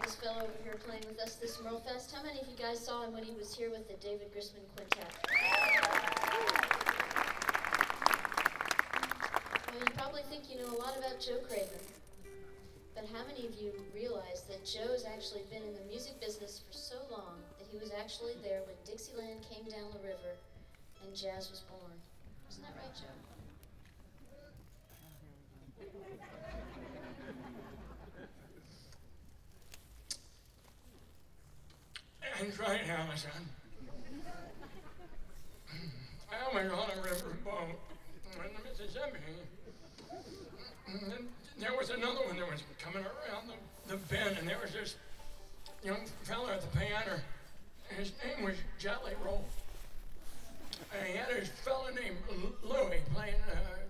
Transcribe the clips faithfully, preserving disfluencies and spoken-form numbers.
this fellow over here playing with us this Merle Fest. How many of you guys saw him when he was here with the David Grisman Quintet? Well, you probably think you know a lot about Joe Craven. But how many of you realize that Joe's actually been in the music business for so long that he was actually there when Dixieland came down the river and jazz was born? Isn't that right, Joe? That's right, Allison. I was on a river boat in the Mississippi. And there was another one that was coming around the, the bend, and there was this young fella at the piano. His name was Jelly Roll. And he had this fella named Louie playing uh,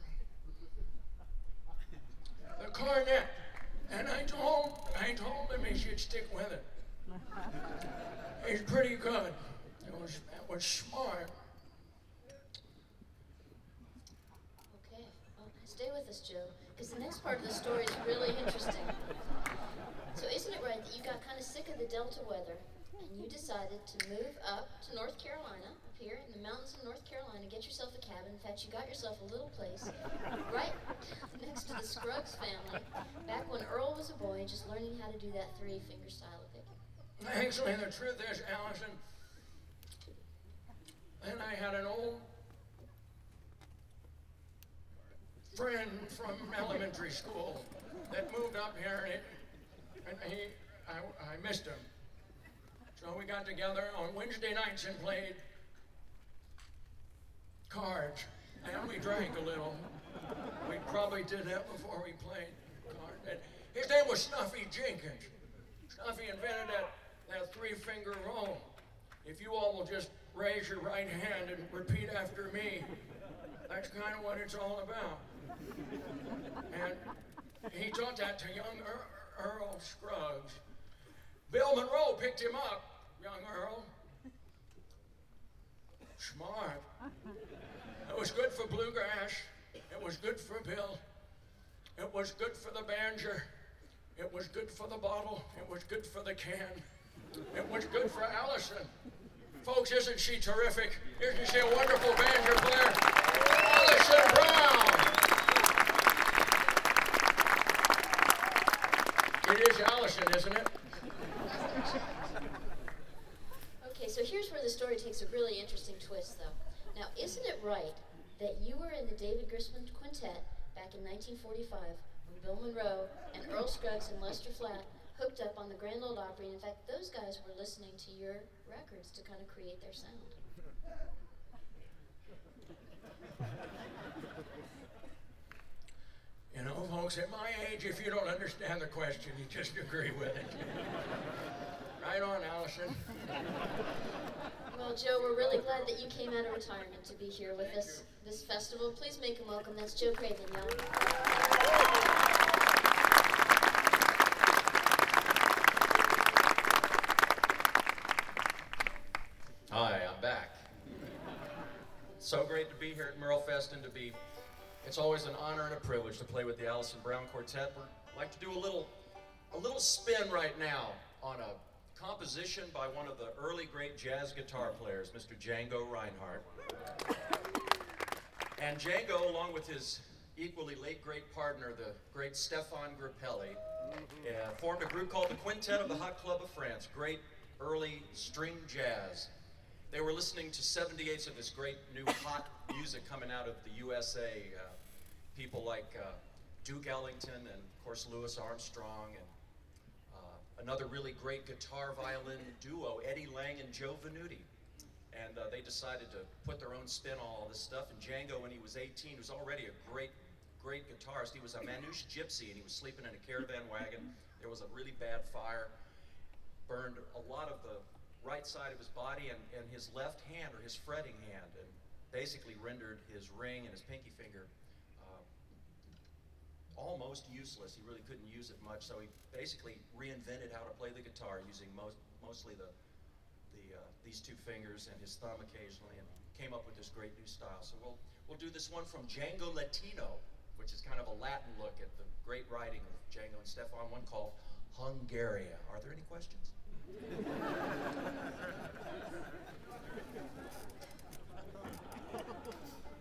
the cornet. And I told, I told him he should stick with it. He's pretty good. It was, it was smart. Okay, well, stay with us, Joe, because the next part of the story is really interesting. So isn't it right that you got kind of sick of the Delta weather, and you decided to move up to North Carolina, up here in the mountains of North Carolina, get yourself a cabin. In fact, you got yourself a little place right next to the Scruggs family, back when Earl was a boy, just learning how to do that three-finger style of picking. Actually, the truth is, Allison, then I had an old friend from elementary school that moved up here, and, it, and he, I, I missed him. So we got together on Wednesday nights and played cards, and we drank a little. We probably did that before we played cards. And his name was Snuffy Jenkins. Snuffy invented that, that three-finger roll. If you all will just raise your right hand and repeat after me, that's kind of what it's all about. And he taught that to young er- Earl Scruggs. Bill Monroe picked him up, young Earl. Smart. It was good for bluegrass. It was good for Bill. It was good for the banjo. It was good for the bottle. It was good for the can. It was good for Allison. Folks, isn't she terrific? Isn't she a wonderful banjo player? Allison Brown! It is Allison, isn't it? Okay, so here's where the story takes a really interesting twist, though. Now, isn't it right that you were in the David Grisman Quintet back in nineteen forty-five when Bill Monroe and Earl Scruggs and Lester Flatt hooked up on the Grand Ole Opry? And in fact, those guys were listening to your records to kind of create their sound. You know, folks, at my age, if you don't understand the question, you just agree with it. Right on, Allison. Well, Joe, we're really glad that you came out of retirement to be here with us this festival. Please make him welcome. That's Joe Craven, y'all. Hi, I'm back. So great to be here at Merle Fest and to be, it's always an honor and a privilege to play with the Allison Brown Quartet. We'd like to do a little, a little spin right now on a composition by one of the early great jazz guitar players, Mister Django Reinhardt. And Django, along with his equally late great partner, the great Stefan Grappelli, uh, formed a group called the Quintet of the Hot Club of France, great early string jazz. They were listening to seventy-eights of this great new hot music coming out of the U S A. Uh, people like uh, Duke Ellington and, of course, Louis Armstrong, and uh, another really great guitar-violin duo, Eddie Lang and Joe Venuti. And uh, they decided to put their own spin on all this stuff. And Django, when he was eighteen, was already a great, great guitarist. He was a Manouche gypsy, and he was sleeping in a caravan wagon. There was a really bad fire, burned a lot of the right side of his body and, and his left hand, or his fretting hand, and basically rendered his ring and his pinky finger uh, almost useless. He really couldn't use it much, so he basically reinvented how to play the guitar using most, mostly the, the uh, these two fingers and his thumb occasionally, and came up with this great new style. So we'll, we'll do this one from Django Latino, which is kind of a Latin look at the great writing of Django and Stefan, one called Hungaria. Are there any questions?